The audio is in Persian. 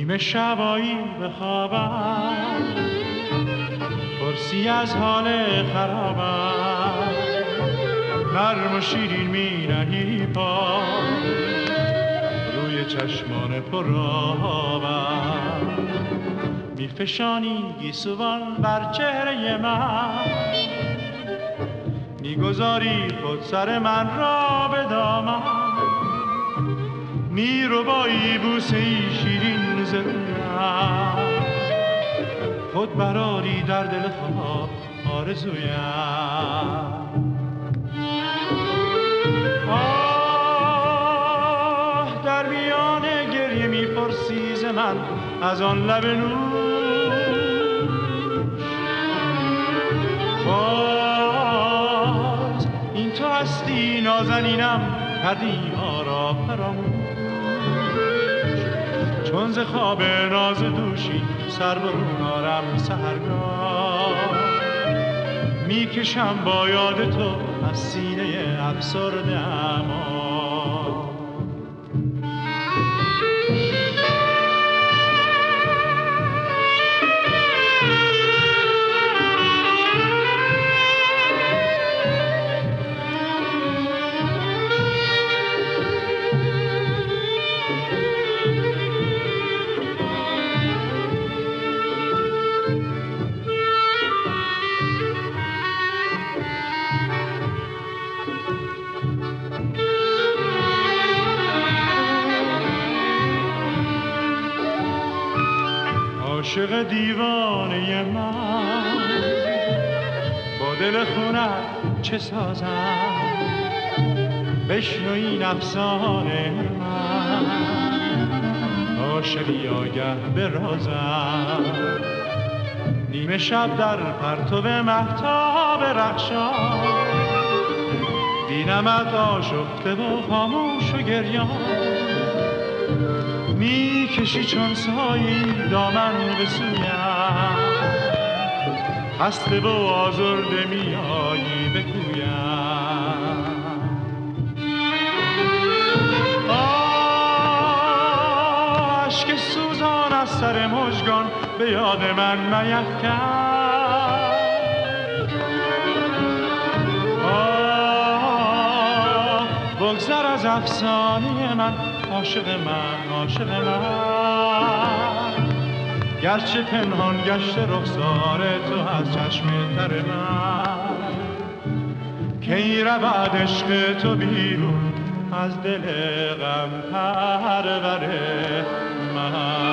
نیمه شبایی بخوابم، پرسی از حال خرابم، نرم و شیرین می نهی پا روی چشمان پرآبم، می فشانی گیسوان بر چهره من، می گذاری خود سر من را به دامن، می ربایی بوسه ای شیرین ز رویم، خود براری در دل خواب آرزویم. آه در میان گریه می پرسی ز من از آن لب نوش، باز این تو هستی نازنینم کردی ما را فراموش، چون ز خواب ناز دوشی سر برون آرم سحرگاه، میکشم با یاد تو از سینه افسرده اما. عاشق دیوانه من با دل خونت چه سازم، بشنو این افسانه من، عاشقی آگه به رازم، نیمه شب در پرتو مهتاب رخشان، بینمت آشفته و خاموش و گریان، می کشی چون سایی دامن به سویم، خسته و آزرده می آیی به کویم. اشک سوزان از سر مژگان به یاد من میفکن، بگذر از افسانه من عاشق من، عاشق من، گرچه پنهان گشته رخسار تو از چشم تر من، کی رود عشق تو بیرون از دل غم پرور من.